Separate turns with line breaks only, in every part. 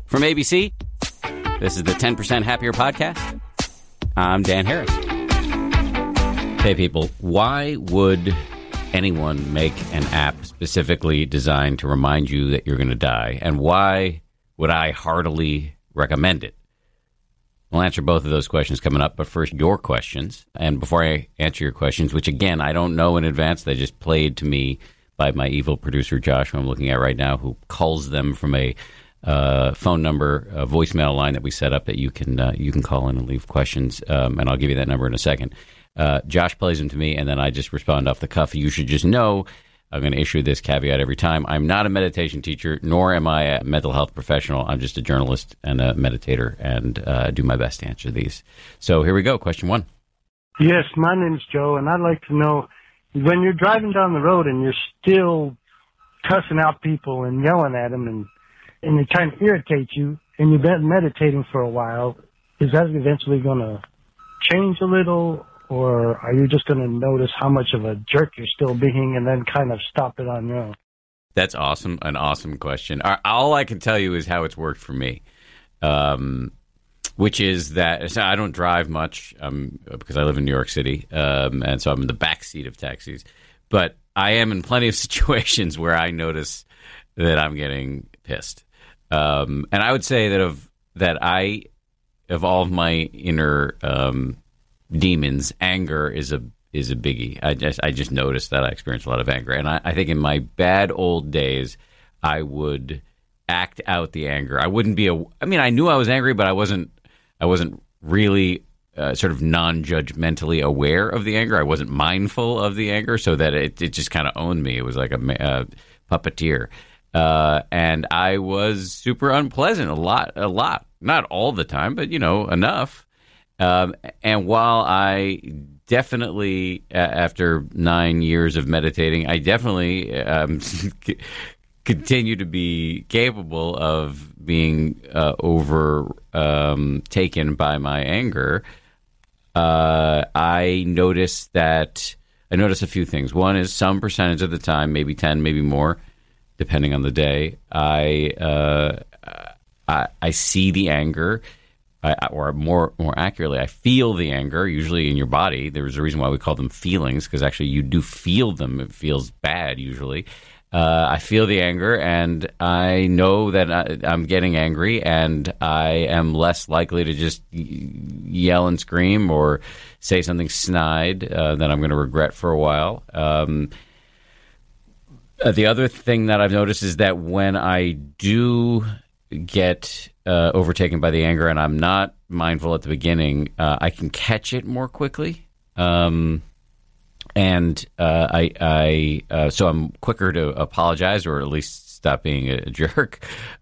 From ABC, this is the 10% Happier Podcast. I'm Dan Harris. Hey, people, why would anyone make an app specifically designed to remind you that you're going to die? And why would I heartily recommend it? We'll answer both of those questions coming up, but first, your questions. And before I answer your questions, which, again, I don't know in advance, they just played to me by my evil producer, Josh, who I'm looking at right now, who calls them from a phone number, a voicemail line that we set up that you can call in and leave questions, and I'll give you that number in a second. Josh plays them to me, and then I just respond off the cuff. You should just know I'm going to issue this caveat every time. I'm not a meditation teacher, nor am I a mental health professional. I'm just a journalist and a meditator, and do my best to answer these. So here we go. Question one.
Yes, my name's Joe, and I'd like to know, when you're driving down the road and you're still cussing out people and yelling at them and it kind of irritates you, and you've been meditating for a while, is that eventually going to change a little, or are you just going to notice how much of a jerk you're still being and then kind of stop it on your own?
That's awesome. An awesome question. All I can tell you is how it's worked for me, which is that so I don't drive much because I live in New York City, and so I'm in the back seat of taxis. But I am in plenty of situations where I notice that I'm getting pissed. And I would say that of all of my inner demons, anger is a biggie. I just noticed that I experience a lot of anger, and I think in my bad old days, I would act out the anger. I wouldn't be I knew I was angry, but I wasn't really sort of non-judgmentally aware of the anger. I wasn't mindful of the anger, so that it just kind of owned me. It was like a puppeteer. And I was super unpleasant a lot, not all the time, but, enough. And while I definitely, after 9 years of meditating, I definitely continue to be capable of being overtaken by my anger, I notice a few things. One is some percentage of the time, maybe 10, maybe more, depending on the day, I see the anger, or more accurately, I feel the anger, usually in your body. There's a reason why we call them feelings, because actually you do feel them. It feels bad usually. I feel the anger, and I know that I'm getting angry, and I am less likely to just yell and scream or say something snide that I'm going to regret for a while. The other thing that I've noticed is that when I do get overtaken by the anger and I'm not mindful at the beginning, I can catch it more quickly. So I'm quicker to apologize, or at least stop being a jerk.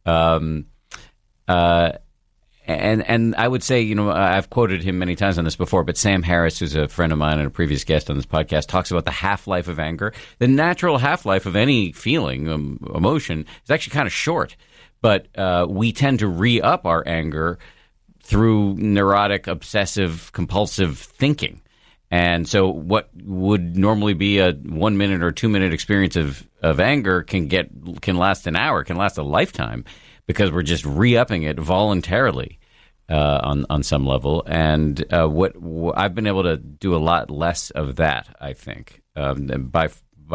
And I would say, I've quoted him many times on this before, but Sam Harris, who's a friend of mine and a previous guest on this podcast, talks about the half-life of anger. The natural half-life of any feeling, emotion, is actually kind of short. But we tend to re-up our anger through neurotic, obsessive, compulsive thinking. And so what would normally be a 1 minute or 2 minute experience of anger can last an hour, can last a lifetime, because we're just re-upping it voluntarily on some level. And what I've been able to do a lot less of that, I think, by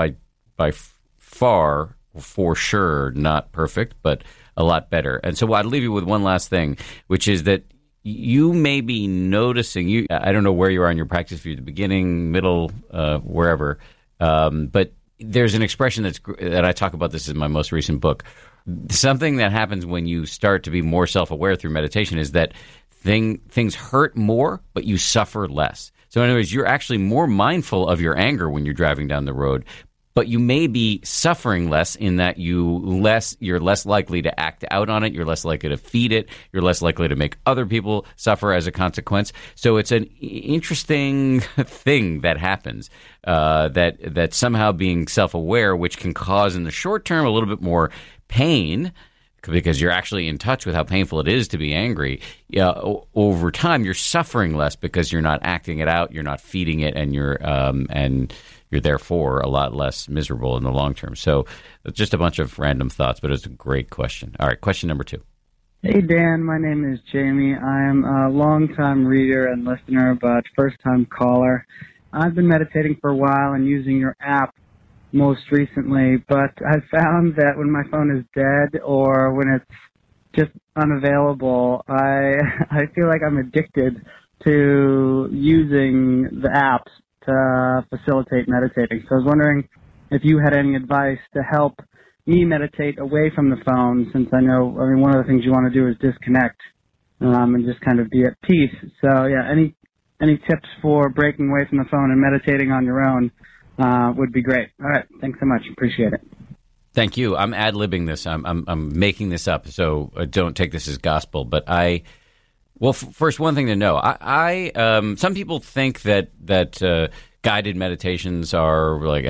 far, for sure, not perfect, but a lot better. And so I'd leave you with one last thing, which is that you may be noticing, I don't know where you are in your practice, if you're at the beginning, middle, wherever, but there's an expression that I talk about this in my most recent book. Something that happens when you start to be more self-aware through meditation is that things hurt more, but you suffer less. So in other words, you're actually more mindful of your anger when you're driving down the road, but you may be suffering less in that you're less likely to act out on it. You're less likely to feed it. You're less likely to make other people suffer as a consequence. So it's an interesting thing that happens, that somehow being self-aware, which can cause in the short term a little bit more pain, because you're actually in touch with how painful it is to be angry. Over time, you're suffering less because you're not acting it out, you're not feeding it, and you're therefore a lot less miserable in the long term. So just a bunch of random thoughts, but it's a great question. All right, question number 2.
Hey, Dan. My name is Jamie. I'm a longtime reader and listener, but first-time caller. I've been meditating for a while and using your app most recently, but I've found that when my phone is dead or when it's just unavailable, I feel like I'm addicted to using the apps to facilitate meditating. So I was wondering if you had any advice to help me meditate away from the phone, since I know, one of the things you want to do is disconnect and just kind of be at peace. So, yeah, any tips for breaking away from the phone and meditating on your own would be great. All right. Thanks so much. Appreciate it.
Thank you. I'm ad-libbing this. I'm making this up, so don't take this as gospel. But first, one thing to know. Some people think that guided meditations are like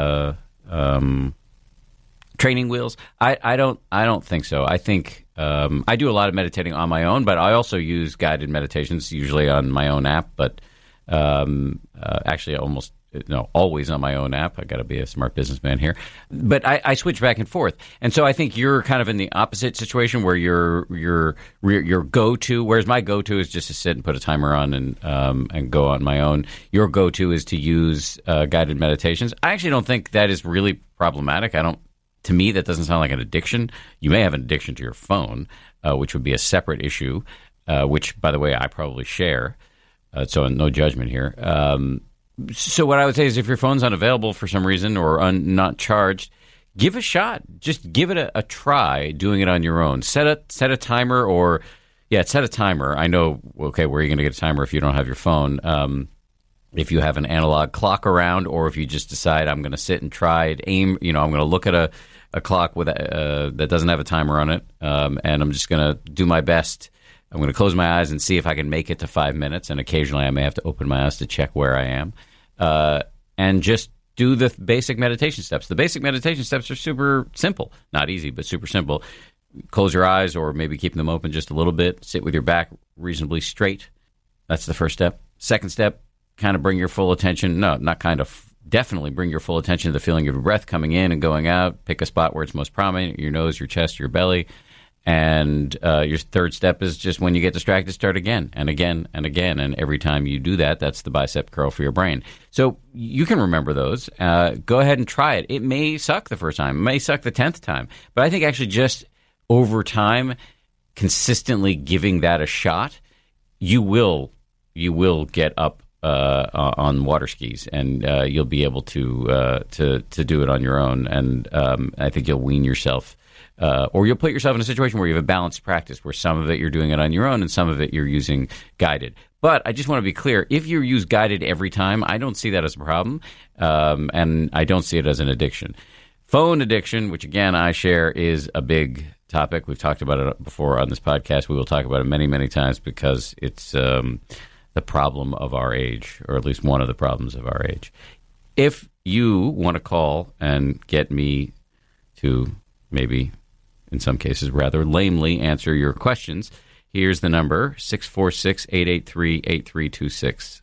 training wheels. I don't think so. I think I do a lot of meditating on my own, but I also use guided meditations usually on my own app. But actually, always on my own app. I got to be a smart businessman here. But I switch back and forth, and so I think you're kind of in the opposite situation where your go-to. Whereas my go-to is just to sit and put a timer on and go on my own. Your go-to is to use guided meditations. I actually don't think that is really problematic. To me, that doesn't sound like an addiction. You may have an addiction to your phone, which would be a separate issue, which, by the way, I probably share. So no judgment here. So what I would say is if your phone's unavailable for some reason or not charged, give a shot. Just give it a try doing it on your own. Set a timer set a timer. I know, okay, where are you going to get a timer if you don't have your phone? If you have an analog clock around, or if you just decide I'm going to sit and try it, I'm going to look at a clock with that doesn't have a timer on it, and I'm just going to do my best. I'm going to close my eyes and see if I can make it to 5 minutes, and occasionally I may have to open my eyes to check where I am, and just do the basic meditation steps. The basic meditation steps are super simple, not easy, but super simple. Close your eyes, or maybe keep them open just a little bit. Sit with your back reasonably straight. That's the first step. Second step, kind of bring your full attention. No, not kind of. Definitely bring your full attention to the feeling of your breath coming in and going out. Pick a spot where it's most prominent, your nose, your chest, your belly. And your third step is just when you get distracted, start again and again and again. And every time you do that, that's the bicep curl for your brain. So you can remember those. Go ahead and try it. It may suck the first time. It may suck the 10th time. But I think actually just over time, consistently giving that a shot, you will get up on water skis, and you'll be able to do it on your own. And I think you'll wean yourself, or you'll put yourself in a situation where you have a balanced practice, where some of it you're doing it on your own, and some of it you're using guided. But I just want to be clear: if you use guided every time, I don't see that as a problem, and I don't see it as an addiction. Phone addiction, which again I share, is a big topic. We've talked about it before on this podcast. We will talk about it many, many times because it's the problem of our age, or at least one of the problems of our age. If you want to call and get me to maybe, in some cases, rather lamely answer your questions, here's the number, 646-883-8326.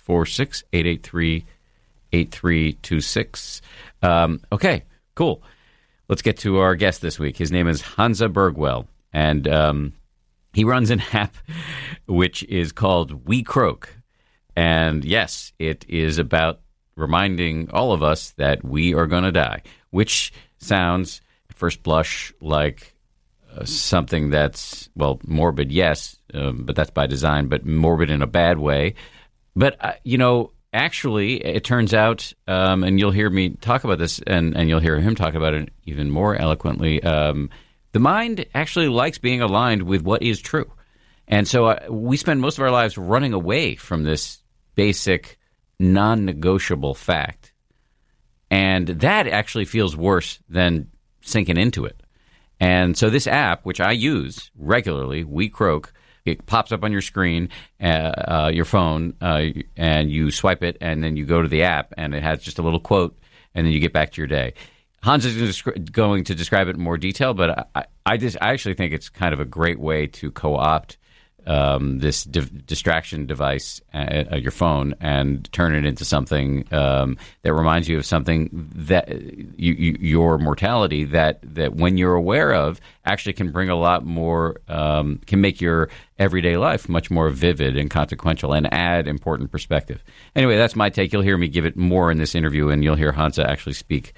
646-883-8326. Okay, cool. Let's get to our guest this week. His name is Hansa Bergwell, and he runs an app which is called We Croak. And yes, it is about reminding all of us that we are going to die, which sounds, at first blush, like something that's, well, morbid, yes, but that's by design, but morbid in a bad way. But, actually, it turns out, and you'll hear me talk about this, and you'll hear him talk about it even more eloquently, the mind actually likes being aligned with what is true. And so we spend most of our lives running away from this basic, non-negotiable fact. And that actually feels worse than sinking into it. And so this app, which I use regularly, We Croak, it pops up on your screen, your phone, and you swipe it, and then you go to the app, and it has just a little quote, and then you get back to your day. Hans is going to describe it in more detail, but I actually think it's kind of a great way to co-opt this distraction device, your phone, and turn it into something that reminds you of something that your mortality that when you're aware of actually can bring a lot more, can make your everyday life much more vivid and consequential and add important perspective. Anyway, that's my take. You'll hear me give it more in this interview, and you'll hear Hansa actually speak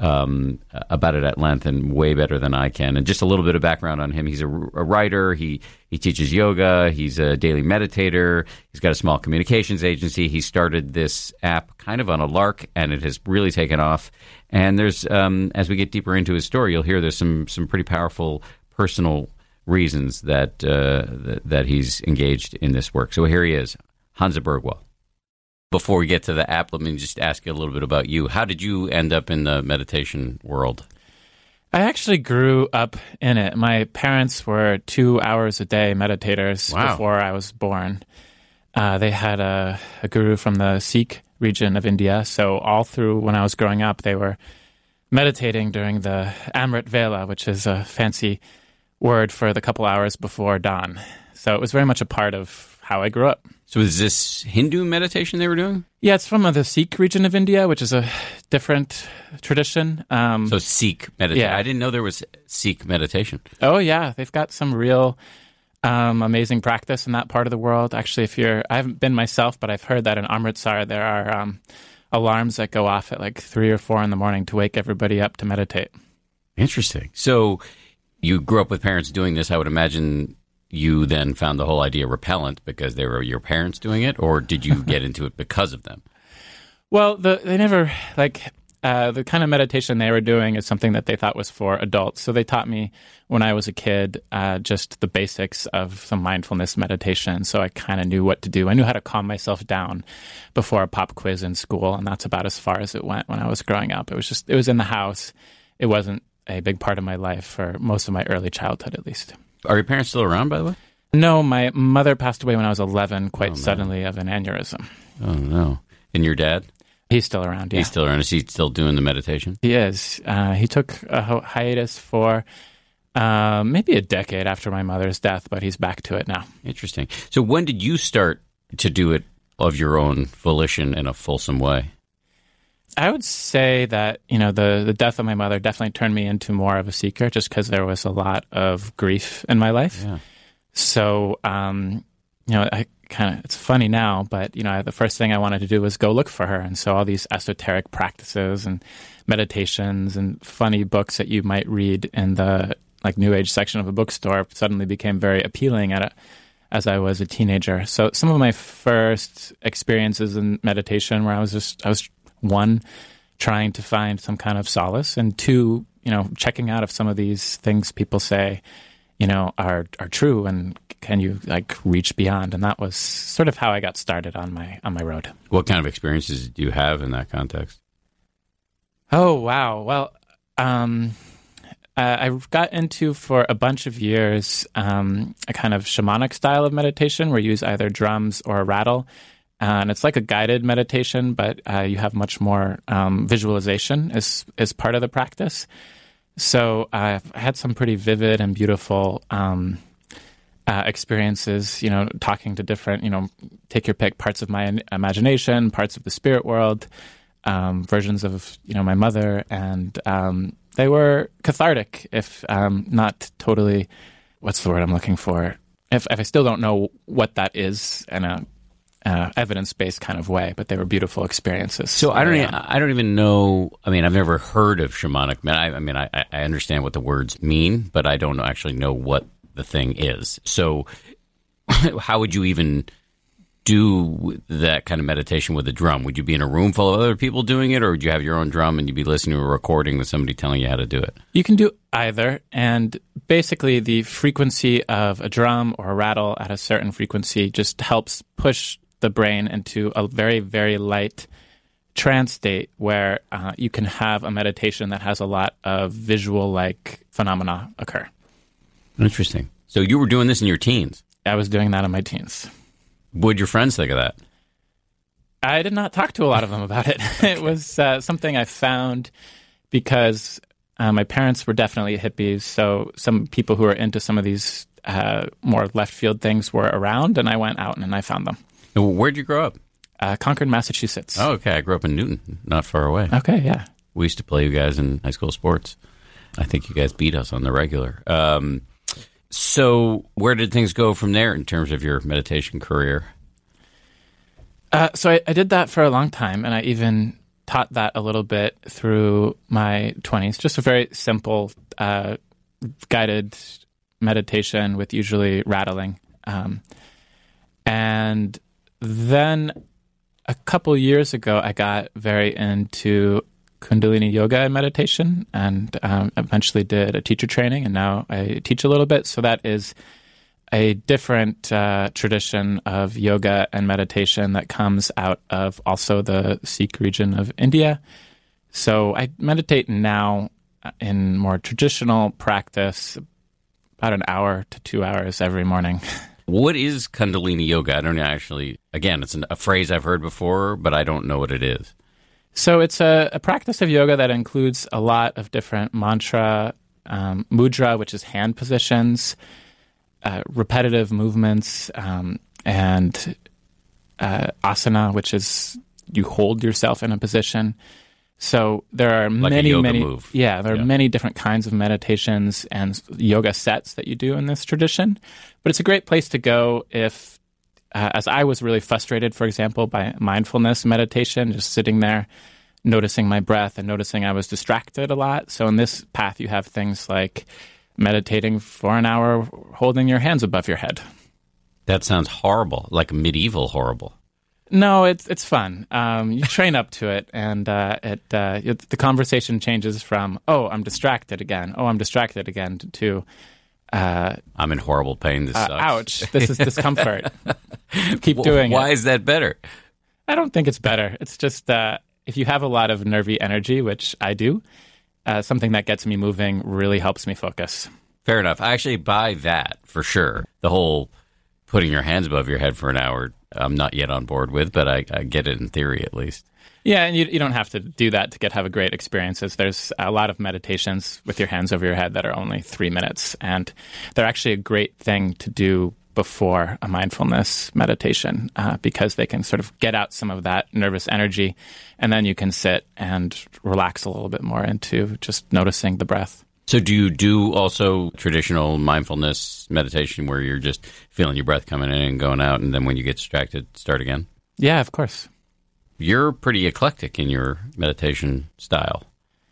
about it at length and way better than I can. And just a little bit of background on him. He's a writer. He teaches yoga. He's a daily meditator. He's got a small communications agency. He started this app kind of on a lark, and it has really taken off. And there's, as we get deeper into his story, you'll hear there's some pretty powerful personal reasons that he's engaged in this work. So here he is, Hansa Bergwall. Before we get to the app, let me just ask you a little bit about you. How did you end up in the meditation world?
I actually grew up in it. My parents were 2 hours a day meditators before I was born. They had a guru from the Sikh region of India. So all through when I was growing up, they were meditating during the Amrit Vela, which is a fancy word for the couple hours before dawn. So it was very much a part of how I grew up.
So is this Hindu meditation they were doing?
Yeah, it's from the Sikh region of India, which is a different tradition.
So Sikh meditation.
Yeah.
I didn't know there was Sikh meditation.
Oh, yeah. They've got some real amazing practice in that part of the world. Actually, I haven't been myself, but I've heard that in Amritsar there are alarms that go off at like 3 or 4 in the morning to wake everybody up to meditate.
Interesting. So you grew up with parents doing this. I would imagine you then found the whole idea repellent because they were your parents doing it, or did you get into it because of them?
Well, they never, the kind of meditation they were doing is something that they thought was for adults. So they taught me when I was a kid just the basics of some mindfulness meditation. So I kind of knew what to do. I knew how to calm myself down before a pop quiz in school, and that's about as far as it went when I was growing up. It was in the house. It wasn't a big part of my life for most of my early childhood, at least.
Are your parents still around, by the way?
No, my mother passed away when I was 11, quite suddenly, of an aneurysm.
Oh, no. And your dad?
He's still around, yeah.
He's still around. Is he still doing the meditation?
He is. He took a hiatus for maybe a decade after my mother's death, but he's back to it now.
Interesting. So when did you start to do it of your own volition in a fulsome way?
I would say that, the death of my mother definitely turned me into more of a seeker just because there was a lot of grief in my life.
Yeah.
So, it's funny now, but, the first thing I wanted to do was go look for her. And so all these esoteric practices and meditations and funny books that you might read in the New Age section of a bookstore suddenly became very appealing as I was a teenager. So some of my first experiences in meditation where I was 1, trying to find some kind of solace, and 2, checking out if some of these things people say, are true, and can you reach beyond? And that was sort of how I got started on my road.
What kind of experiences do you have in that context?
Oh, wow. Well, I got into for a bunch of years a kind of shamanic style of meditation where you use either drums or a rattle. And it's like a guided meditation, but you have much more visualization as part of the practice. So I had some pretty vivid and beautiful experiences, talking to different, take your pick, parts of my imagination, parts of the spirit world, versions of, my mother. And they were cathartic, if not totally, what's the word I'm looking for? If I still don't know what that is in a evidence-based kind of way, but they were beautiful experiences.
So I don't even know. I mean, I've never heard of shamanic. I understand what the words mean, but I don't actually know what the thing is. So how would you even do that kind of meditation with a drum? Would you be in a room full of other people doing it, or would you have your own drum and you'd be listening to a recording with somebody telling you how to do it?
You can do either, and basically the frequency of a drum or a rattle at a certain frequency just helps push the brain into a very, very light trance state where you can have a meditation that has a lot of visual-like phenomena occur.
Interesting. So you were doing this in your teens?
I was doing that in my teens.
What did your friends think of that?
I did not talk to a lot of them about it. It was something I found because my parents were definitely hippies, so some people who are into some of these more left field things were around, and I went out and I found them.
Where'd you grow up?
Concord, Massachusetts.
Oh, okay. I grew up in Newton, not far away.
Okay, yeah.
We used to play you guys in high school sports. I think you guys beat us on the regular. So where did things go from there in terms of your meditation career?
So I did that for a long time, and I even taught that a little bit through my 20s. Just a very simple guided meditation with usually rattling. And then a couple years ago, I got very into Kundalini yoga and meditation, and eventually did a teacher training, and now I teach a little bit. So that is a different tradition of yoga and meditation that comes out of also the Sikh region of India. So I meditate now in more traditional practice, about an hour to 2 hours every morning.
What is Kundalini yoga? I don't actually, again, it's a phrase I've heard before, but I don't know what it is.
So it's a practice of yoga that includes a lot of different mantra, mudra, which is hand positions, repetitive movements, and asana, which is you hold yourself in a position. So there are
like
many,
a yoga
many,
move.
There are many different kinds of meditations and yoga sets that you do in this tradition. But it's a great place to go if, as I was really frustrated, for example, by mindfulness meditation, just sitting there, noticing my breath and noticing I was distracted a lot. So in this path, you have things like meditating for an hour, holding your hands above your head.
That sounds horrible, like medieval horrible.
No, it's fun. You train up to it, and the conversation changes from, oh, I'm distracted again, to
I'm in horrible pain. This sucks.
Ouch, this is discomfort. Keep doing it.
Why is that better?
I don't think it's better. It's just if you have a lot of nervy energy, which I do, something that gets me moving really helps me focus.
Fair enough. I actually buy that for sure. The whole putting your hands above your head for an hour, I'm not yet on board with, but I get it in theory at least.
Yeah, and you don't have to do that to have a great experiences. There's a lot of meditations with your hands over your head that are only 3 minutes, and they're actually a great thing to do before a mindfulness meditation because they can sort of get out some of that nervous energy, and then you can sit and relax a little bit more into just noticing the breath.
So do you do also traditional mindfulness meditation where you're just feeling your breath coming in and going out, and then when you get distracted, start again?
Yeah, of course.
You're pretty eclectic in your meditation style.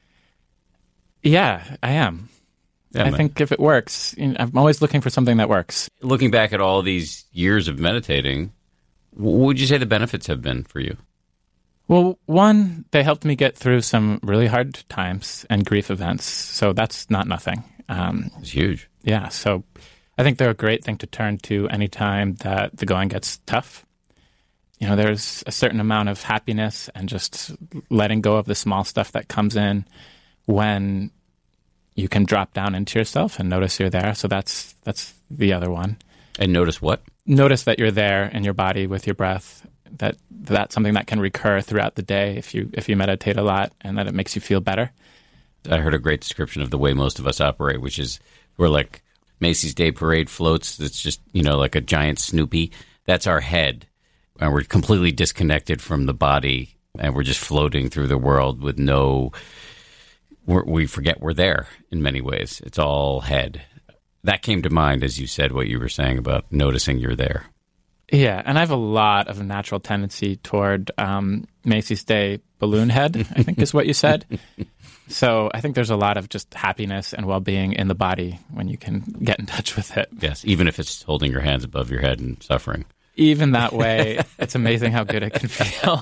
Yeah, I am. Yeah, I think if it works, I'm always looking for something that works.
Looking back at all these years of meditating, what would you say the benefits have been for you?
Well, one, they helped me get through some really hard times and grief events, so that's not nothing.
It's huge.
Yeah, so I think they're a great thing to turn to anytime that the going gets tough. There's a certain amount of happiness and just letting go of the small stuff that comes in when you can drop down into yourself and notice you're there. So that's the other one.
And notice what?
Notice that you're there in your body with your breath. That's something that can recur throughout the day if you meditate a lot, and that it makes you feel better.
I heard a great description of the way most of us operate, which is we're like Macy's Day Parade floats. It's just, like a giant Snoopy. That's our head. And we're completely disconnected from the body, and we're just floating through the world with we forget we're there in many ways. It's all head. That came to mind as you said what you were saying about noticing you're there.
Yeah, and I have a lot of natural tendency toward Macy's Day balloon head, I think is what you said. So I think there's a lot of just happiness and well-being in the body when you can get in touch with it.
Yes, even if it's holding your hands above your head and suffering.
Even that way, it's amazing how good it can feel.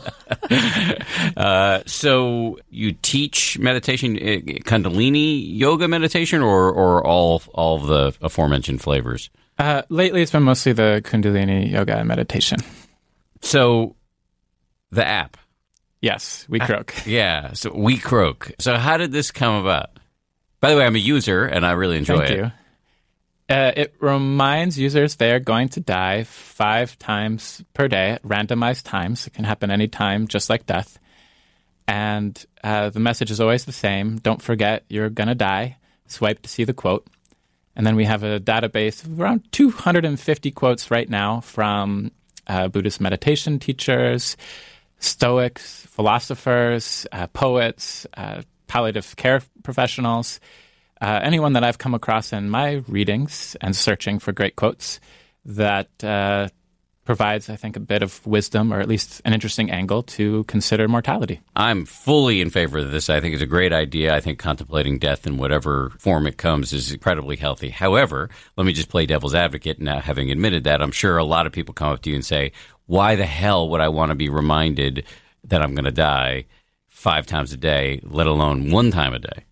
So you teach meditation, Kundalini yoga meditation, or all of the aforementioned flavors?
Lately, it's been mostly the Kundalini yoga and meditation.
So the app.
Yes, We Croak.
Yeah, so We Croak. So how did this come about? By the way, I'm a user, and I really enjoy it.
Thank you. It reminds users they're going to die 5 times per day at randomized times. It can happen any time, just like death. And the message is always the same. Don't forget, you're going to die. Swipe to see the quote. And then we have a database of around 250 quotes right now from Buddhist meditation teachers, Stoics, philosophers, poets, palliative care professionals, anyone that I've come across in my readings and searching for great quotes that provides, I think, a bit of wisdom, or at least an interesting angle to consider mortality.
I'm fully in favor of this. I think it's a great idea. I think contemplating death in whatever form it comes is incredibly healthy. However, let me just play devil's advocate. Now, having admitted that, I'm sure a lot of people come up to you and say, why the hell would I want to be reminded that I'm going to die 5 times a day, let alone 1 time a day?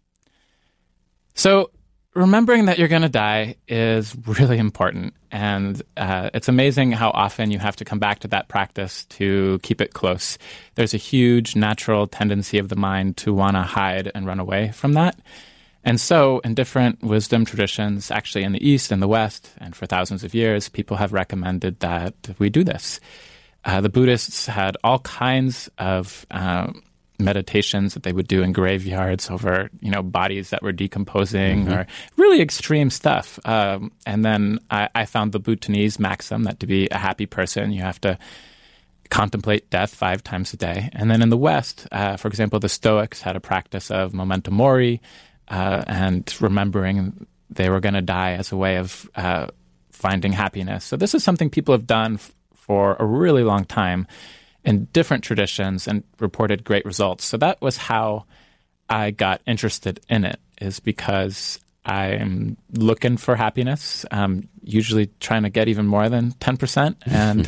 So remembering that you're going to die is really important. And it's amazing how often you have to come back to that practice to keep it close. There's a huge natural tendency of the mind to want to hide and run away from that. And so in different wisdom traditions, actually in the East and the West, and for thousands of years, people have recommended that we do this. The Buddhists had all kinds of meditations that they would do in graveyards over, bodies that were decomposing, or really extreme stuff. And then I found the Bhutanese maxim that to be a happy person, you have to contemplate death 5 times a day. And then in the West, for example, the Stoics had a practice of memento mori, and remembering they were going to die as a way of finding happiness. So this is something people have done for a really long time in different traditions and reported great results. So that was how I got interested in it, is because I'm looking for happiness, usually trying to get even more than 10%.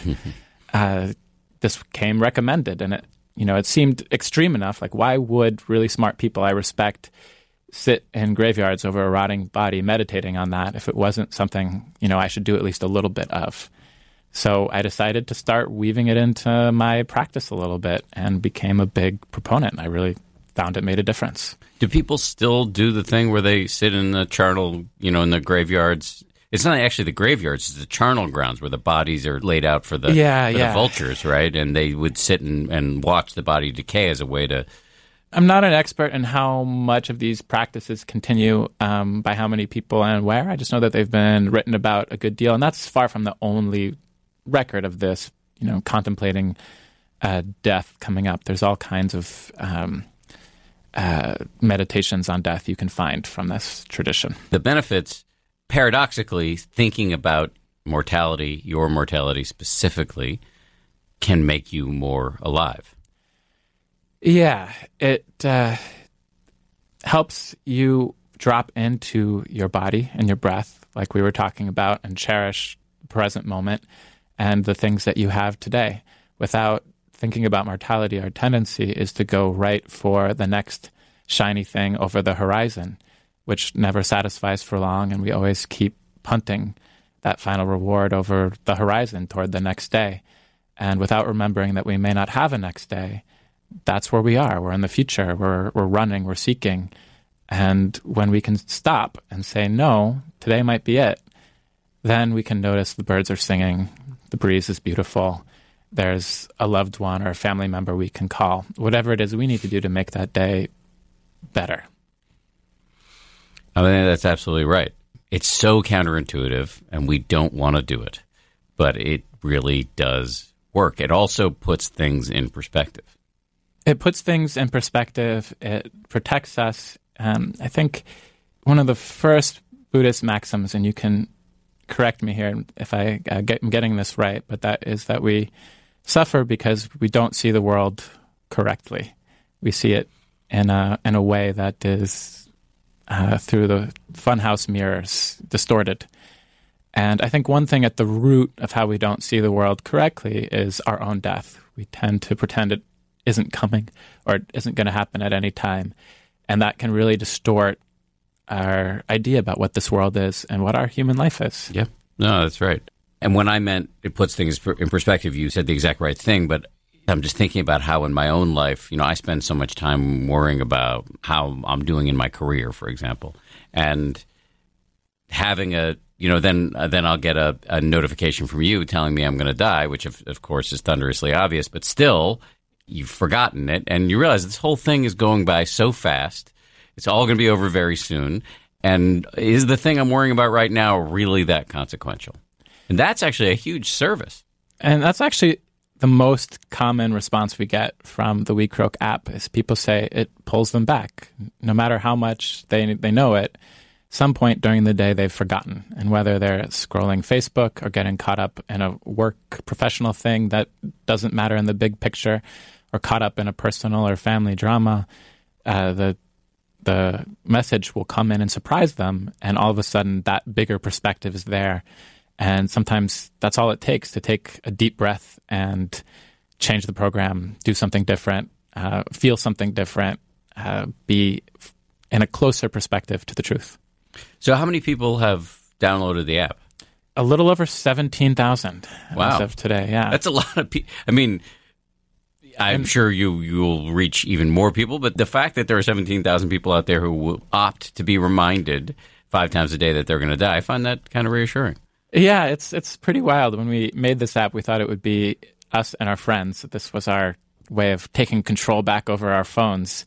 And this came recommended, and it seemed extreme enough. Like, why would really smart people I respect sit in graveyards over a rotting body meditating on that if it wasn't something, I should do at least a little bit of? So I decided to start weaving it into my practice a little bit and became a big proponent. I really found it made a difference.
Do people still do the thing where they sit in the charnel, in the graveyards? It's not actually the graveyards, it's the charnel grounds where the bodies are laid out for the vultures, right? And they would sit and watch the body decay as a way to...
I'm not an expert in how much of these practices continue, by how many people and where. I just know that they've been written about a good deal, and that's far from the only record of this, contemplating death coming up. There's all kinds of meditations on death you can find from this tradition.
The benefits, paradoxically, thinking about mortality, your mortality specifically, can make you more alive.
Yeah, it helps you drop into your body and your breath, like we were talking about, and cherish the present moment and the things that you have today. Without thinking about mortality, our tendency is to go right for the next shiny thing over the horizon, which never satisfies for long, and we always keep punting that final reward over the horizon toward the next day. And without remembering that we may not have a next day, that's where we are. We're in the future. We're running. We're seeking. And when we can stop and say, no, today might be it, then we can notice the birds are singing, the breeze is beautiful, there's a loved one or a family member we can call. Whatever it is we need to do to make that day better.
I think that's absolutely right. It's so counterintuitive, and we don't want to do it. But it really does work. It also puts things in perspective.
It puts things in perspective. It protects us. I think one of the first Buddhist maxims, and you can correct me here if I'm getting this right, but that is that we suffer because we don't see the world correctly. We see it in a way that is through the funhouse mirrors, distorted. And I think one thing at the root of how we don't see the world correctly is our own death. We tend to pretend it isn't coming or it isn't going to happen at any time. And that can really distort our idea about what this world is and what our human life is.
Yeah, no, that's right. And when I meant it puts things in perspective, you said the exact right thing, but I'm just thinking about how in my own life, I spend so much time worrying about how I'm doing in my career, for example. And having then I'll get a notification from you telling me I'm going to die, which of course is thunderously obvious, but still you've forgotten it and you realize this whole thing is going by so fast. It's all going to be over very soon. And is the thing I'm worrying about right now really that consequential? And that's actually a huge service.
And that's actually the most common response we get from the WeCroak app is people say it pulls them back. No matter how much they know it, some point during the day they've forgotten. And whether they're scrolling Facebook or getting caught up in a work professional thing that doesn't matter in the big picture, or caught up in a personal or family drama, the message will come in and surprise them, and all of a sudden that bigger perspective is there. And sometimes that's all it takes to take a deep breath and change the program, do something different, feel something different, be in a closer perspective to the truth.
So how many people have downloaded the app?
A little over 17,000
wow.
as of today, yeah.
That's a lot of people. I mean, I'm sure you'll reach even more people, but the fact that there are 17,000 people out there who will opt to be reminded 5 times a day that they're going to die, I find that kind of reassuring.
Yeah, it's pretty wild. When we made this app, we thought it would be us and our friends. This was our way of taking control back over our phones.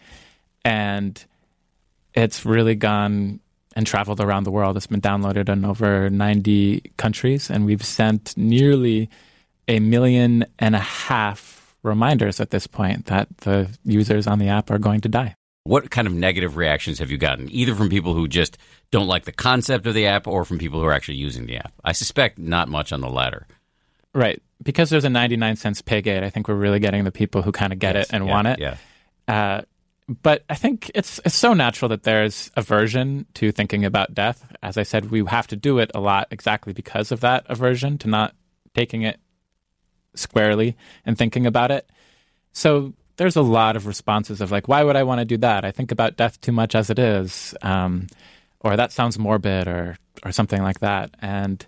And it's really gone and traveled around the world. It's been downloaded in over 90 countries, and we've sent nearly 1.5 million reminders at this point that the users on the app are going to die.
What kind of negative reactions have you gotten, either from people who just don't like the concept of the app or from people who are actually using the app? I suspect not much on the latter.
Right. Because there's a 99 cents pay gate, I think we're really getting the people who kind of get it and want it.
Yeah.
But I think it's so natural that there's aversion to thinking about death. As I said, we have to do it a lot exactly because of that aversion to not taking it squarely and thinking about it. So there's a lot of responses of like, why would I want to do that? I think about death too much as it is. Or that sounds morbid or something like that. And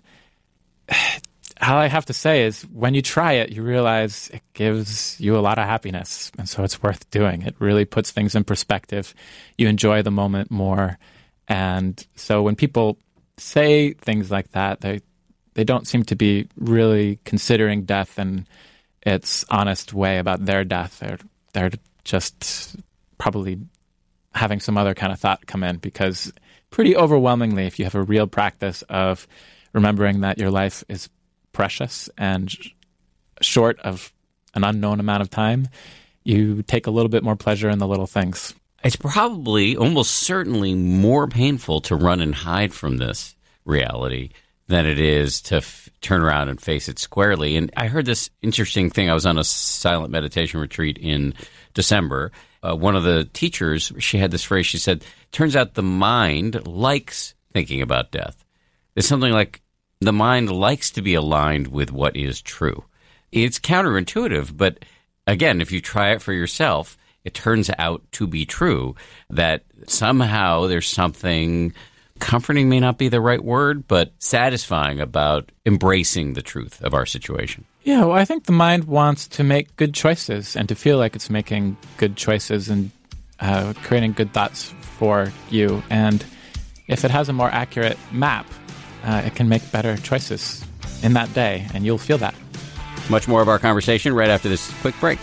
all I have to say is when you try it, you realize it gives you a lot of happiness. And so it's worth doing. It really puts things in perspective. You enjoy the moment more. And so when people say things like that, they don't seem to be really considering death in its honest way about their death. They're just probably having some other kind of thought come in, because pretty overwhelmingly, if you have a real practice of remembering that your life is precious and short of an unknown amount of time, you take a little bit more pleasure in the little things.
It's probably almost certainly more painful to run and hide from this reality than it is to turn around and face it squarely. And I heard this interesting thing. I was on a silent meditation retreat in December. One of the teachers, she had this phrase. She said, turns out the mind likes thinking about death. There's something like the mind likes to be aligned with what is true. It's counterintuitive, but again, if you try it for yourself, it turns out to be true, that somehow there's something comforting, may not be the right word, but satisfying about embracing the truth of our situation.
Yeah, well, I think the mind wants to make good choices and to feel like it's making good choices and creating good thoughts for you. And if it has a more accurate map, it can make better choices in that day, and you'll feel that.
Much more of our conversation right after this quick break.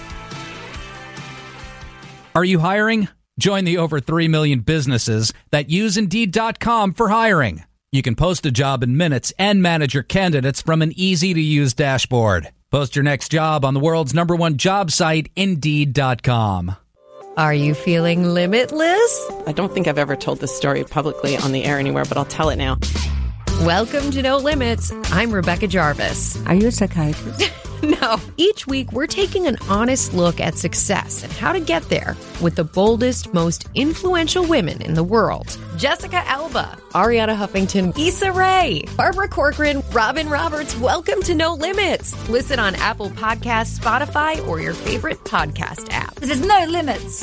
Are you hiring? Join the over 3 million businesses that use Indeed.com for hiring. You can post a job in minutes and manage your candidates from an easy-to-use dashboard. Post your next job on the world's #1 job site, Indeed.com.
Are you feeling limitless?
I don't think I've ever told this story publicly on the air anywhere, but I'll tell it now.
Welcome to No Limits. I'm Rebecca Jarvis.
Are you a psychiatrist?
No. Each week, we're taking an honest look at success and how to get there with the boldest, most influential women in the world. Jessica Alba, Ariana Huffington, Issa Rae, Barbara Corcoran, Robin Roberts. Welcome to No Limits. Listen on Apple Podcasts, Spotify, or your favorite podcast app.
This is No Limits.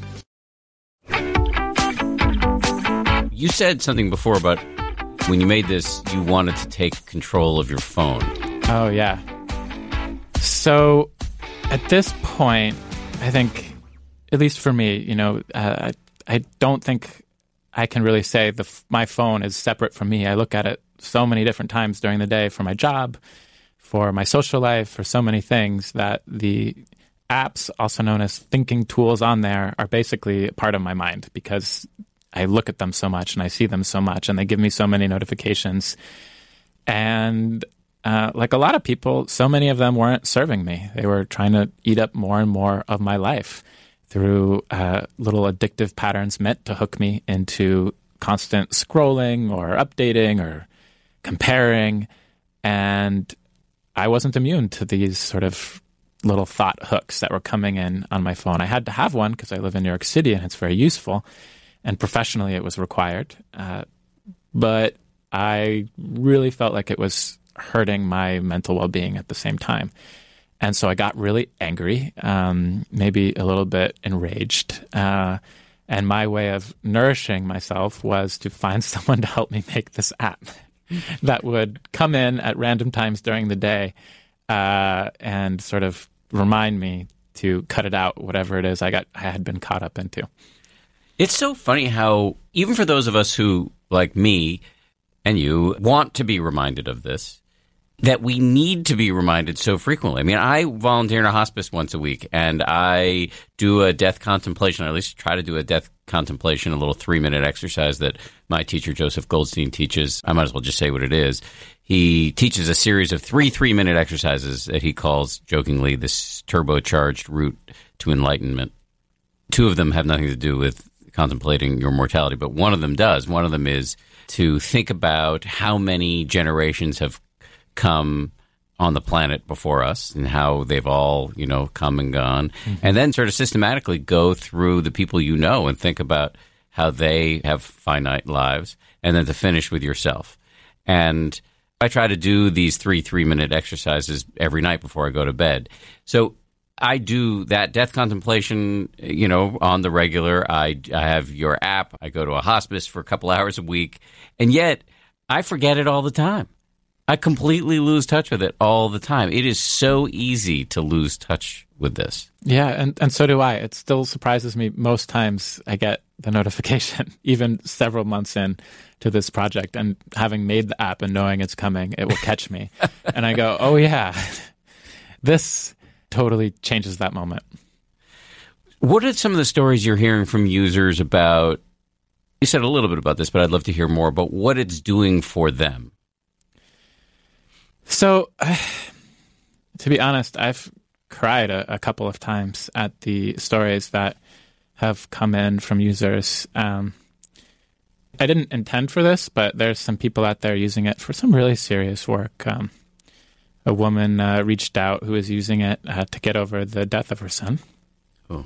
You said something before about when you made this, you wanted to take control of your phone.
Oh, yeah. So at this point, I think, at least for me, I don't think I can really say my phone is separate from me. I look at it so many different times during the day for my job, for my social life, for so many things that the apps, also known as thinking tools on there, are basically part of my mind, because I look at them so much and I see them so much and they give me so many notifications. And like a lot of people, so many of them weren't serving me. They were trying to eat up more and more of my life through little addictive patterns meant to hook me into constant scrolling or updating or comparing. And I wasn't immune to these sort of little thought hooks that were coming in on my phone. I had to have one because I live in New York City and it's very useful. And professionally, it was required. But I really felt like it was hurting my mental well-being at the same time. And so I got really angry, maybe a little bit enraged. And my way of nourishing myself was to find someone to help me make this app that would come in at random times during the day and sort of remind me to cut it out, whatever it is I had been caught up into.
It's so funny how, even for those of us who, like me and you, want to be reminded of this, that we need to be reminded so frequently. I mean, I volunteer in a hospice once a week, and I do a death contemplation, or at least try to do a death contemplation, a little 3-minute exercise that my teacher, Joseph Goldstein, teaches. I might as well just say what it is. He teaches a series of 3-minute exercises that he calls, jokingly, this turbocharged route to enlightenment. 2 of them have nothing to do with contemplating your mortality, but one of them does. One of them is to think about how many generations have come on the planet before us and how they've all, come and gone. Mm-hmm. And then sort of systematically go through the people you know and think about how they have finite lives, and then to finish with yourself. And I try to do these 3-minute exercises every night before I go to bed. So I do that death contemplation, on the regular. I have your app. I go to a hospice for a couple hours a week. And yet I forget it all the time. I completely lose touch with it all the time. It is so easy to lose touch with this.
Yeah, and so do I. It still surprises me most times I get the notification, even several months in to this project. And having made the app and knowing it's coming, it will catch me. And I go, oh yeah, this totally changes that moment.
What are some of the stories you're hearing from users about? You said a little bit about this, but I'd love to hear more about what it's doing for them.
So, to be honest, I've cried a couple of times at the stories that have come in from users. I didn't intend for this, but there's some people out there using it for some really serious work. A woman reached out who was using it to get over the death of her son.
Oh.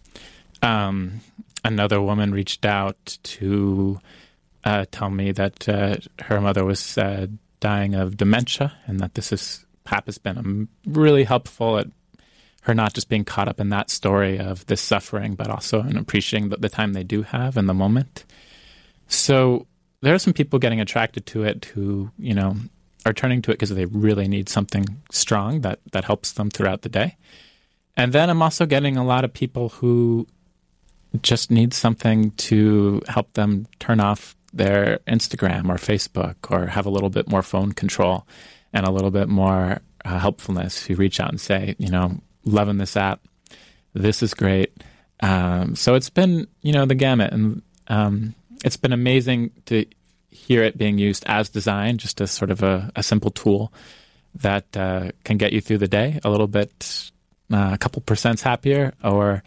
Another woman reached out to tell me that her mother was dying of dementia, and that this app has been really helpful at her not just being caught up in that story of this suffering, but also in appreciating the time they do have in the moment. So there are some people getting attracted to it who, are turning to it because they really need something strong that helps them throughout the day. And then I'm also getting a lot of people who just need something to help them turn off their Instagram or Facebook or have a little bit more phone control and a little bit more helpfulness, who reach out and say, loving this app. This is great. So it's been, the gamut. And it's been amazing to hear it being used as designed, just as sort of a simple tool that can get you through the day a little bit, a couple % happier, or,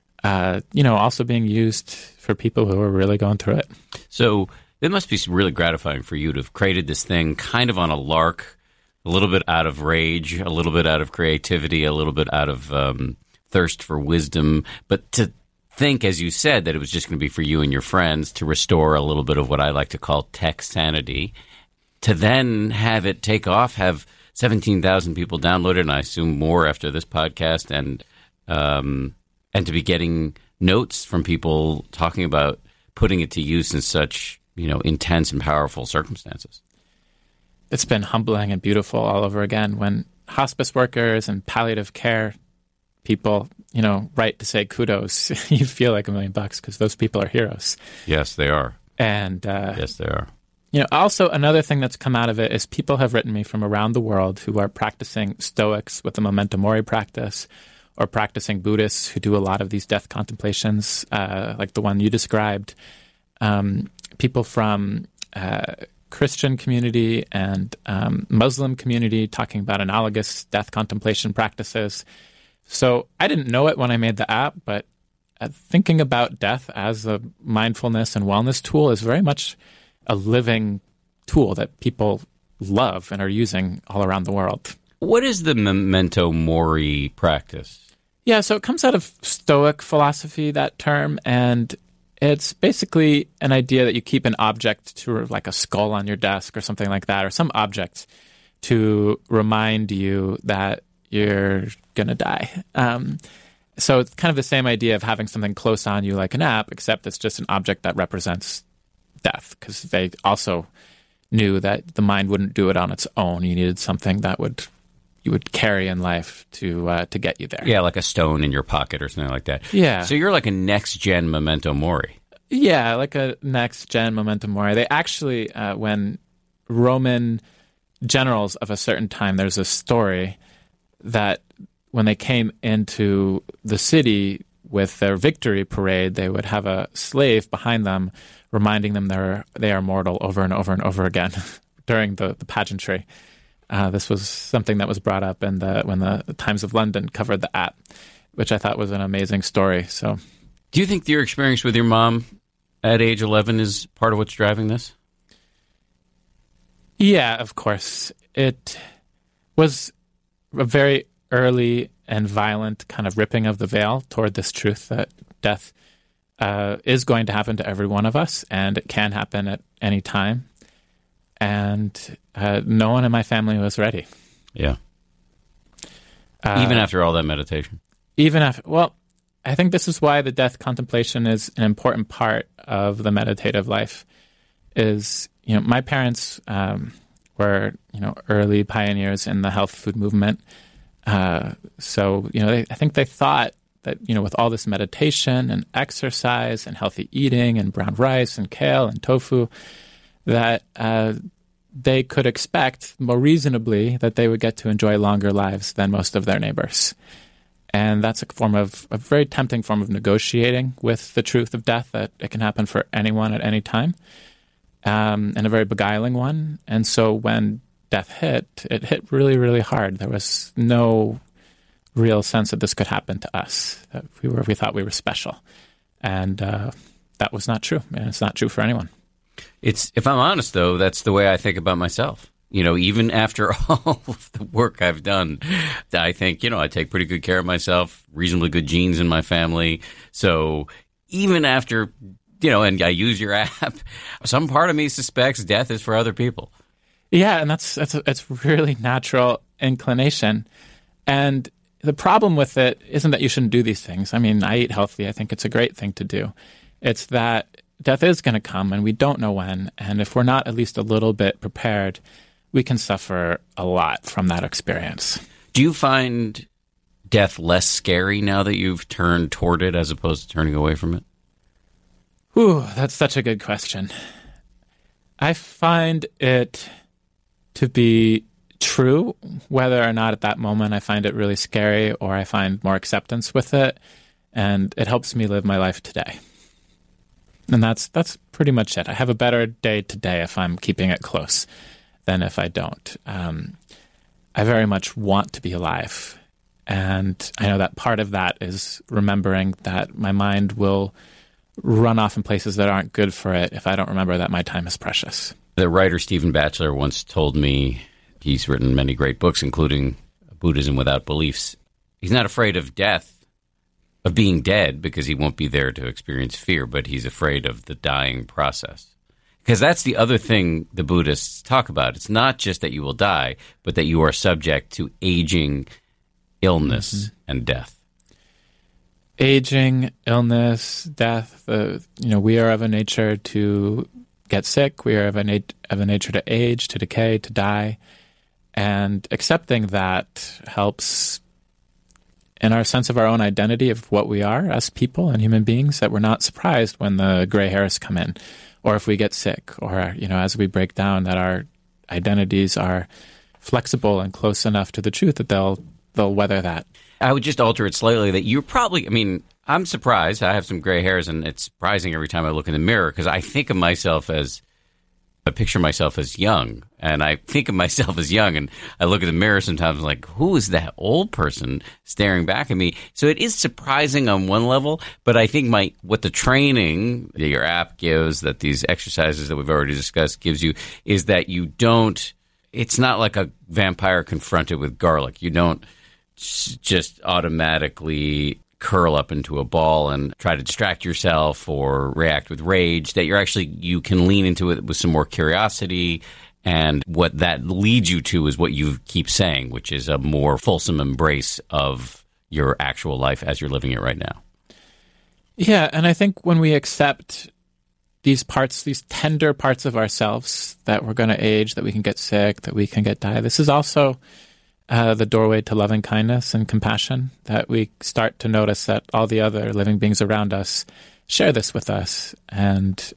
also being used for people who are really going through it.
So it must be really gratifying for you to have created this thing kind of on a lark, a little bit out of rage, a little bit out of creativity, a little bit out of thirst for wisdom, but to think, as you said, that it was just going to be for you and your friends to restore a little bit of what I like to call tech sanity, to then have it take off, have 17,000 people download it, and I assume more after this podcast, and to be getting notes from people talking about putting it to use in such, intense and powerful circumstances.
It's been humbling and beautiful all over again when hospice workers and palliative care people, write to say kudos. You feel like $1 million because those people are heroes.
Yes, they are.
And
yes, they are.
Also another thing that's come out of it is people have written me from around the world who are practicing Stoics with the Memento Mori practice, or practicing Buddhists who do a lot of these death contemplations, like the one you described, people from Christian community and Muslim community talking about analogous death contemplation practices. So I didn't know it when I made the app, but thinking about death as a mindfulness and wellness tool is very much a living tool that people love and are using all around the world.
What is the memento mori practice?
Yeah, so it comes out of Stoic philosophy, that term, and it's basically an idea that you keep an object to, like a skull on your desk or something like that, or some object to remind you that you're going to die. So it's kind of the same idea of having something close on you like an app, except it's just an object that represents death, because they also knew that the mind wouldn't do it on its own. You needed something that you would carry in life to get you there.
Yeah, like a stone in your pocket or something like that.
Yeah.
So you're like a next-gen memento mori.
Yeah, like a next-gen memento mori. They actually, when Roman generals of a certain time, there's a story that when they came into the city with their victory parade, they would have a slave behind them reminding them they are mortal over and over and over again during the pageantry. This was something that was brought up when the Times of London covered the app, which I thought was an amazing story. So,
do you think your experience with your mom at age 11 is part of what's driving this?
Yeah, of course. It was a very early and violent kind of ripping of the veil toward this truth that death is going to happen to every one of us, and it can happen at any time. And no one in my family was ready.
Yeah. Even after all that meditation?
Even after, well, I think this is why the death contemplation is an important part of the meditative life. Is, my parents were, early pioneers in the health food movement. So, I think they thought that, with all this meditation and exercise and healthy eating and brown rice and kale and tofu, that they could expect more reasonably that they would get to enjoy longer lives than most of their neighbors. And that's a very tempting form of negotiating with the truth of death, that it can happen for anyone at any time, and a very beguiling one. And so when death hit, it hit really, really hard. There was no real sense that this could happen to us, that we thought we were special. And that was not true, and it's not true for anyone.
If I'm honest, though, that's the way I think about myself. Even after all of the work I've done, I think, I take pretty good care of myself, reasonably good genes in my family. So even after, and I use your app, some part of me suspects death is for other people.
Yeah, and that's really natural inclination. And the problem with it isn't that you shouldn't do these things. I mean, I eat healthy. I think it's a great thing to do. It's that death is going to come, and we don't know when. And if we're not at least a little bit prepared, we can suffer a lot from that experience.
Do you find death less scary now that you've turned toward it as opposed to turning away from it?
Ooh, that's such a good question. I find it to be true, whether or not at that moment I find it really scary or I find more acceptance with it, and it helps me live my life today. And that's pretty much it. I have a better day today if I'm keeping it close than if I don't. I very much want to be alive. And I know that part of that is remembering that my mind will run off in places that aren't good for it if I don't remember that my time is precious.
The writer Stephen Batchelor once told me, he's written many great books, including Buddhism Without Beliefs. He's not afraid of death, of being dead, because he won't be there to experience fear, but he's afraid of the dying process. Because that's the other thing the Buddhists talk about. It's not just that you will die, but that you are subject to aging, illness, and death.
Aging, illness, death. We are of a nature to get sick. We are of a nature to age, to decay, to die. And accepting that helps in our sense of our own identity of what we are as people and human beings, that we're not surprised when the gray hairs come in, or if we get sick, or, as we break down, that our identities are flexible and close enough to the truth that they'll they'll weather that.
I would just alter it slightly that you're probably, I mean, I'm surprised. I have some gray hairs, and it's surprising every time I look in the mirror because I think of myself as, I picture myself as young, and I think of myself as young, and I look at the mirror sometimes like, who is that old person staring back at me? So it is surprising on one level, but I think what the training that your app gives, that these exercises that we've already discussed gives you, is that you don't, it's not like a vampire confronted with garlic. You don't just automatically curl up into a ball and try to distract yourself or react with rage, that you can lean into it with some more curiosity. And what that leads you to is what you keep saying, which is a more fulsome embrace of your actual life as you're living it right now.
Yeah, and I think when we accept these parts, these tender parts of ourselves, that we're going to age, that we can get sick, that we can die, this is also the doorway to loving kindness and compassion, that we start to notice that all the other living beings around us share this with us, and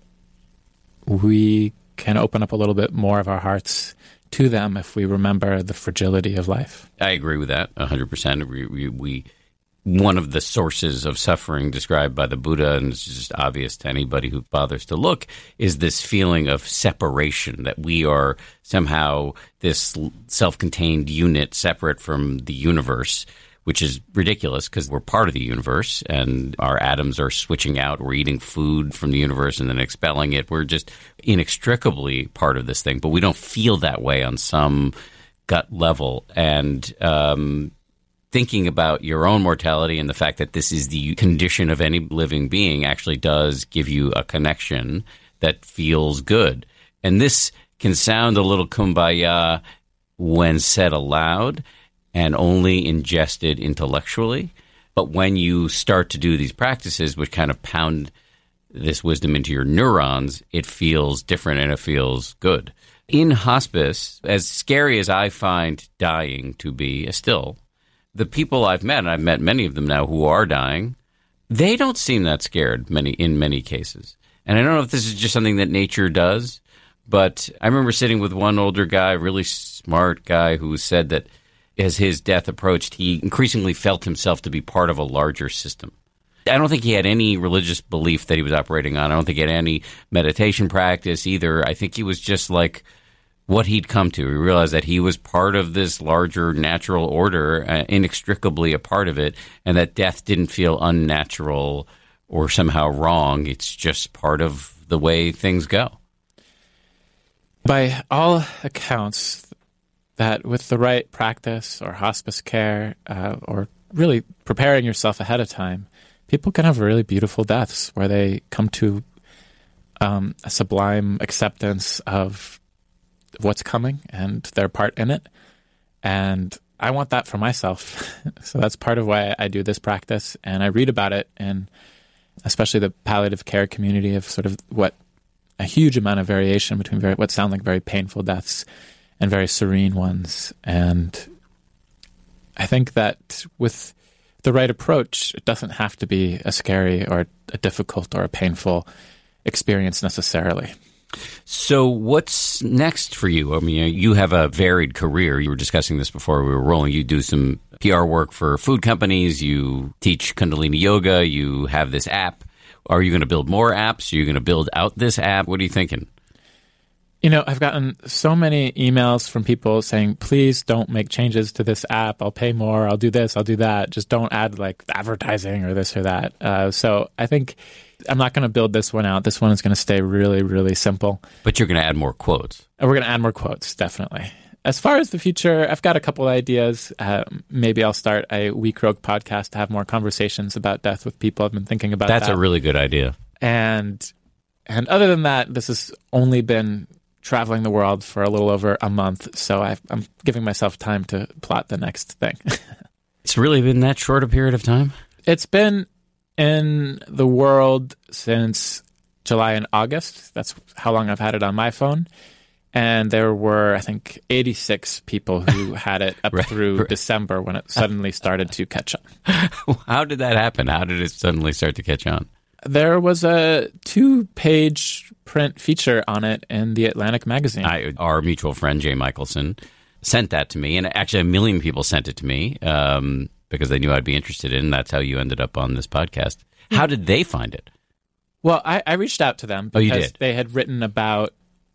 we can open up a little bit more of our hearts to them if we remember the fragility of life.
I agree with that 100%. One of the sources of suffering described by the Buddha, and it's just obvious to anybody who bothers to look, is this feeling of separation, that we are somehow this self-contained unit separate from the universe, which is ridiculous because we're part of the universe and our atoms are switching out. We're eating food from the universe and then expelling it. We're just inextricably part of this thing, but we don't feel that way on some gut level. And thinking about your own mortality and the fact that this is the condition of any living being actually does give you a connection that feels good. And this can sound a little kumbaya when said aloud and only ingested intellectually. But when you start to do these practices, which kind of pound this wisdom into your neurons, it feels different and it feels good. In hospice, as scary as I find dying to be still, the people I've met, and I've met many of them now who are dying, they don't seem that scared in many cases. And I don't know if this is just something that nature does, but I remember sitting with one older guy, really smart guy, who said that as his death approached, he increasingly felt himself to be part of a larger system. I don't think he had any religious belief that he was operating on. I don't think he had any meditation practice either. I think he was just like what he'd come to. He realized that he was part of this larger natural order, inextricably a part of it, and that death didn't feel unnatural or somehow wrong. It's just part of the way things go.
By all accounts, that with the right practice or hospice care or really preparing yourself ahead of time, people can have really beautiful deaths where they come to a sublime acceptance of what's coming and their part in it. And I want that for myself. So that's part of why I do this practice. And I read about it in especially the palliative care community of sort of what a huge amount of variation between what sound like very painful deaths and very serene ones. And I think that with the right approach, it doesn't have to be a scary or a difficult or a painful experience necessarily.
So what's next for you? I mean, you have a varied career. You were discussing this before we were rolling. You do some PR work for food companies. You teach Kundalini Yoga. You have this app. Are you going to build more apps? Are you going to build out this app? What are you thinking?
You know, I've gotten so many emails from people saying, please don't make changes to this app. I'll pay more. I'll do this. I'll do that. Just don't add like advertising or this or that. So I think I'm not going to build this one out. This one is going to stay really, really simple.
But you're going to add more quotes.
And we're going to add more quotes, definitely. As far as the future, I've got a couple of ideas. Maybe I'll start a We Croak podcast to have more conversations about death with people. I've been thinking about that.
That's a really good idea.
And other than that, this has only been traveling the world for a little over a month. So I'm giving myself time to plot the next thing.
It's really been that short a period of time?
It's been in the world since July and August. That's how long I've had it on my phone. And there were, I think, 86 people who had it up through December when it suddenly started to catch on.
How did that happen? How did it suddenly start to catch on?
There was a 2-page print feature on it in the Atlantic magazine.
Our mutual friend, Jay Michelson, sent that to me, and actually a million people sent it to me because they knew I'd be interested in it, and that's how you ended up on this podcast. How did they find it?
Well, I reached out to them because
you did?
They had written about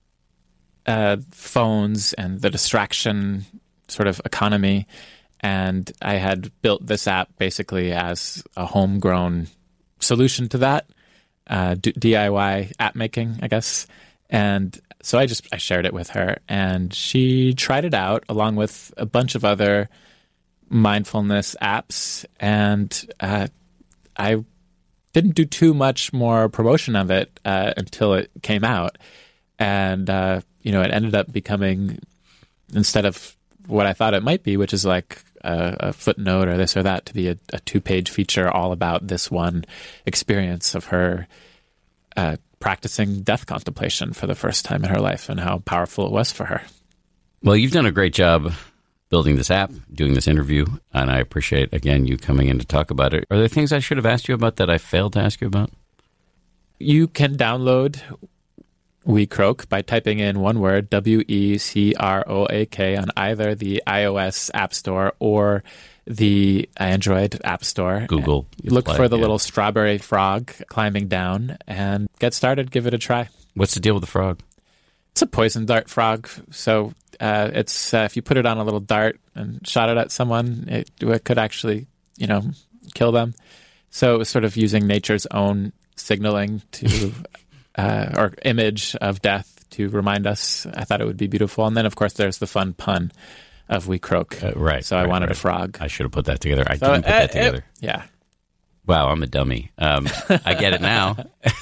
phones and the distraction sort of economy, and I had built this app basically as a homegrown solution to that, DIY app making, I guess. And so I shared it with her, and she tried it out along with a bunch of other mindfulness apps, and I didn't do too much more promotion of it until it came out. And, it ended up becoming, instead of what I thought it might be, which is like a footnote or this or that, to be a 2-page feature all about this one experience of her practicing death contemplation for the first time in her life and how powerful it was for her.
Well, you've done a great job building this app, doing this interview, and I appreciate, again, you coming in to talk about it. Are there things I should have asked you about that I failed to ask you about?
You can download WeCroak by typing in one word, WECROAK, on either the iOS App Store or the Android App Store.
Google.
Look for the little strawberry frog climbing down and get started. Give it a try.
What's the deal with the frog?
It's a poison dart frog. So it's if you put it on a little dart and shot it at someone, it could actually, kill them. So it was sort of using nature's own signaling to or image of death to remind us. I thought it would be beautiful. And then, of course, there's the fun pun of WeCroak.
Right.
So I wanted a frog.
I should have put that together. I didn't put that together.
Yeah.
Wow, I'm a dummy. I get it now.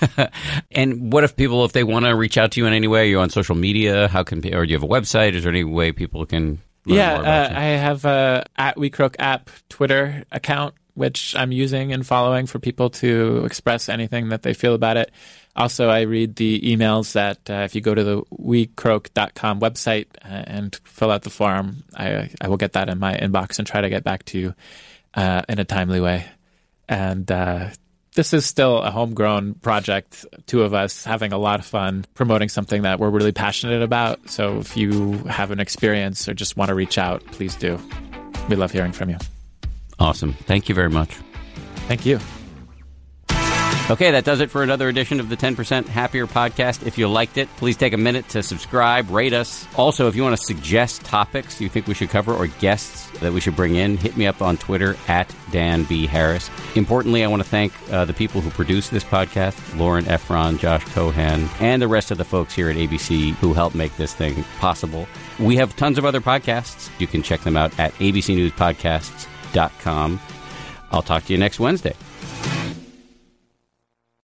And what if people, if they want to reach out to you in any way, are you on social media? Or do you have a website? Is there any way people can learn more about you?
I have a @WeCroak app Twitter account, which I'm using and following for people to express anything that they feel about it. Also, I read the emails that if you go to the WeCroak.com website and fill out the form, I will get that in my inbox and try to get back to you in a timely way. And this is still a homegrown project, two of us having a lot of fun promoting something that we're really passionate about. So if you have an experience or just want to reach out, please do. We love hearing from you.
Awesome. Thank you very much.
Thank you.
Okay, that does it for another edition of the 10% Happier podcast. If you liked it, please take a minute to subscribe, rate us. Also, if you want to suggest topics you think we should cover or guests that we should bring in, hit me up on Twitter @DanBHarris. Importantly, I want to thank the people who produce this podcast, Lauren Efron, Josh Cohan, and the rest of the folks here at ABC who help make this thing possible. We have tons of other podcasts. You can check them out at abcnewspodcasts.com. I'll talk to you next Wednesday.